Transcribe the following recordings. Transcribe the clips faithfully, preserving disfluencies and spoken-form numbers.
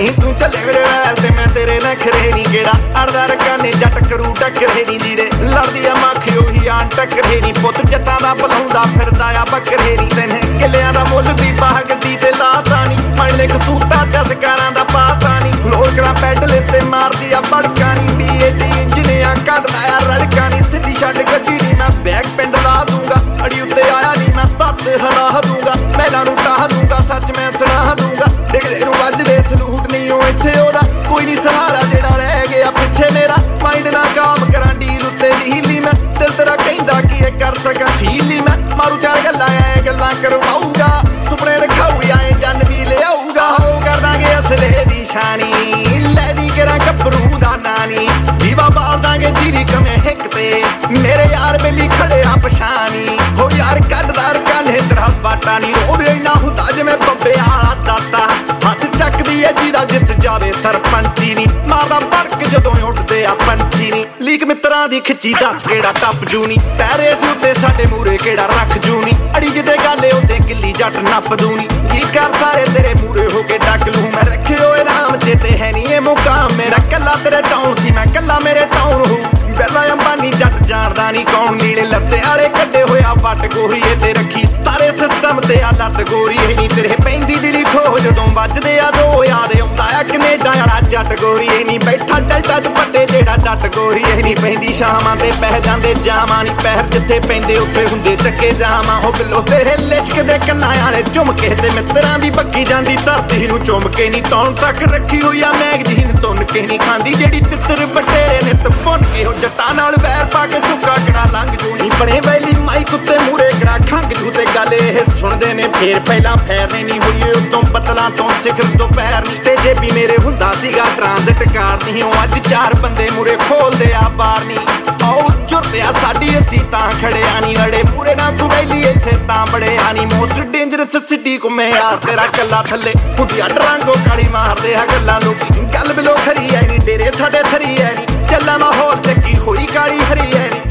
नहीं तू चले मेरे वैल ते मैं तेरे नखरे नी केड़ा अड़दा रकाने जट करू टकरे नी जीरे लड़दी आ मक्खी ओही आन टकरे नी पुत जट्टां दा बलाउंदा फिरदा आ बकरे नी तैने किलियां दा मुੱਲ भी पा गड्डी ते लाता नी मणले कसूता जसकारां दा पाता नी फ्लोर करा पैडल ते मारदी आ बड़का नी बीएडी इंजनिया कढदा आ रड़का नी सिद्धी छड्ड गड्डी नी मैं बैक पिंड ला दूंगा अड़ी उत्ते आया नी मैं तत हला दूंगा मैलां नूं टाह दूंगा सच मैं सुना दूंगा डिगदे नूं वजदे सलूट नहीं ओ इत्थे ओदा कोई नहीं सहारा जेड़ा रह गया पिछे मेरा माइंड ना काम करां डील उत्ते ढीली मैं दिल तेरा कहंदा की ए कर सकां फीली मैं मारू चार गल्लां ऐ गल्लां करवाऊगा सुपने दिखाऊ आए जन भी ले आऊगा हो कर दांगे असले दी शानी लै दी करा गभरू दा नानी दीवा बाल दांगे जीरी कमे हिक ते मेरे यार बेली खड़े आ पछानी हो यार कददार कान्हे तेरा बाटा नी रोवे इना हुंदा जिवें बब्बे आला दाता हथ चकदी ऐ जीदा जित जावे सरपंची नी मारदा भड़क जदों उठदे आ पंछी नी लीक मित्रां दी खिच्ची दस केड़ा टप जू नी पैरे सी उत्ते साडे मूरे केड़ा रख जू नी अड़ी जिदे गाले उत्ते किल्ली जट नप दू नी गीतकार सारे तेरे मूरे हो के डक लूं मैं रखे होए नाम चेते है नी ए मुकाम मेरा कल्ला तेरे टाउन सी मैं कल्ला मेरे टाउन हूं बेला अंबानी जट जानदा नी कौन नीले लत्ते आले कड्डे होया वट गोरी ते रखी सारे सिस्टम ते आ लत गोरी है नी तेरे पैंदी दिली खो जदों वजदे आ दो याद आउंदा आ कनेडा वाला जट गोरी है नी बैठा डल्टा च पट्टे जेड़ा जट गोरी है नी पैंदी शामां ते पह जांदे जामां नी पैर जिथे पैंदे उत्थे हुंदे चक्के जामां हो बिलो तेरे लिशकदे कन्नां वाले झुमके ते मित्रां दी बक्की जांदी धरती नूं चुमके नी तौण तक रखी होई आ मैगजीन तुन के नी खांदी जेड़ी तिੱਤਰ बटेरे नित भुन के हो जट्टां नाल वैर पा के सुक्का कड़ा लंघ जू नी बने वैली माई कुत्ते मूरे कड़ा खंघ जू ते गल इह सुणदे ने फेर पहिलां फैरने नी होईए उतों पतलां तो सिखर तो पैर नी ते जे भी मेरे हुंदा सीगा ट्रांजिट कार नी ओ अज चार बंदे मूरे खोलदे आ बार नी आओ झुरदे आ साडी असीं तां खड़े आ नी अड़े मूरे ना तू वैली इत्थे तां बड़े आ नी मोस्ट डेंजरस सिटी घुमे यार तेरा कल्ला थल्ले हुंदी आ डरांगो काली मारदे आ गल्लां लोकी गल बिलो खरी ऐ नी डेरे साडे सरी ऐ नी ਚੱਲਾ ਮਾਹੌਲ ਚੱਕੀ ਹੋਈ ਕਾਲੀ ਹਰੀ ਐ ਨੀ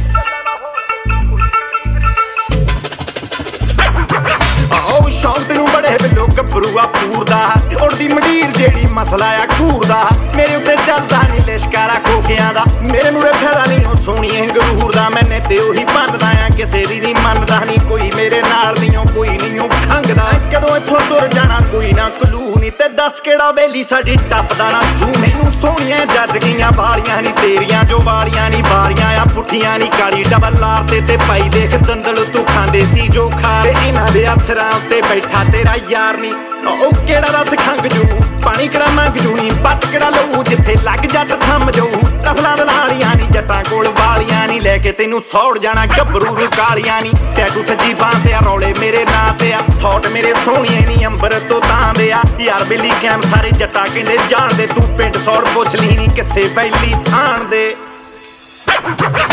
ਆਓ ਸ਼ੌਂਕ ਤੈਨੂੰ ਬੜੇ ਬਿੱਲੋ ਗੱਭਰੂ ਆ ਪੂਰਦਾ ਉੜਦੀ ਮੰਡੀਰ ਜਿਹੜੀ ਮਸਲਾ ਆ ਘੂਰਦਾ ਮੇਰੇ ਉੱਤੇ ਚੱਲਦਾ ਨੀ ਲਿਸ਼ਕਾਰਾ ਕੋਕਿਆਂ ਦਾ ਮੇਰੇ ਮੂਰੇ ਫੈਲਾ ਨਹੀਂ ਉਹ ਸੋਹਣੀਏ ਗਰੂਰ ਦਾ ਮੈਨੇ ਤੇ ਉਹੀ ਮੰਨਦਾ ਆ ਕਿਸੇ ਦੀ ਨਹੀਂ ਮੰਨਦਾ ਨਹੀਂ ਕੋਈ ਮੇਰੇ ਨਾਲ ਨਹੀਂ ਉਹ ਕੋਈ ਨਹੀਂ ਉਹ ਖੰਗਦਾ ਕਦੋਂ ਇੱਥੋਂ ਤੁਰ ਜਾਣਾ ਕੋਈ ਨਾ ਕਲੂ ਨੀ ਤੇ ਦੱਸ ਕਿਹੜਾ ਵੇਲੀ ਸਾਡੀ ਟੱਪਦਾ ਨਾ ਜੂ ਮੈਨੂੰ ਸੋਹਣੀਆਂ ਜੱਜ ਗਈਆਂ ਵਾਲੀਆਂ ਨੀ ਤੇਰੀਆਂ ਜੋ ਵਾਲੀਆਂ ਨੀ ਵਾਲੀਆਂ ਆ ਪੁੱਠੀਆਂ ਨੀ ਕਾਲੀ ਡਬਲ ਲਾਰ ਤੇ ਤੇ ਪਾਈ ਦੇਖ ਦੰਦਲ ਤੂੰ ਖਾਂਦੇ ਸੀ ਜੋ ਖਾ ਤੇ ਇਹਨਾਂ ਦੇ ਅਥਰਾਂ ਉੱਤੇ ਬੈਠਾ ਤੇਰਾ ਯਾਰ ਨੀ ਉਹ ਕਿਹੜਾ ਰਸ ਖੰਗ ਜੂ ਪਾਣੀ ਕਿਹੜਾ ਮੰਗ ਜੂ ਨੀ ਪੱਟ ਕਿਹੜਾ ਲਊ ਜਿੱਥੇ ਲੱਗ ਜੱਟ ਥੰਮ ਜਾਊ ਰਫਲਾਂ ਦਲਾਲੀਆਂ ਨੀ ਜੱਟਾਂ ਕੋਲ ਵਾਲੀਆਂ ਨੀ ਲੈ ਕੇ ਤੈਨੂੰ ਸੌੜ ਜਾਣਾ ਗੱਭਰੂ ਨੂੰ ਕਾਲੀਆਂ ਨੀ ਟੈਟੂ ਸੱਜੀ ਬਾਂਹ ਤੇ ਆ ਰੌਲੇ ਮੇਰੇ ਨਾਂ ਤੇ ਆ ਥੌਟ ਮੇਰੇ ਸੋਹਣੀਏ ਨੀ ਅੰਬਰ ਤੋਂ ਤਾਂ ਦੇ ਆ ਯਾਰ ਬਿੱਲੀ ਕੈਮ ਸਾਰੇ ਜੱਟਾਂ ਕਹਿੰਦੇ ਜਾਣਦੇ ਤੂੰ ਪਿੰਡ ਸੌੜ ਪੁੱਛ ਲਈ ਨੀ ਕਿਸੇ ਵੈਲੀ ਸਾਣ ਦੇ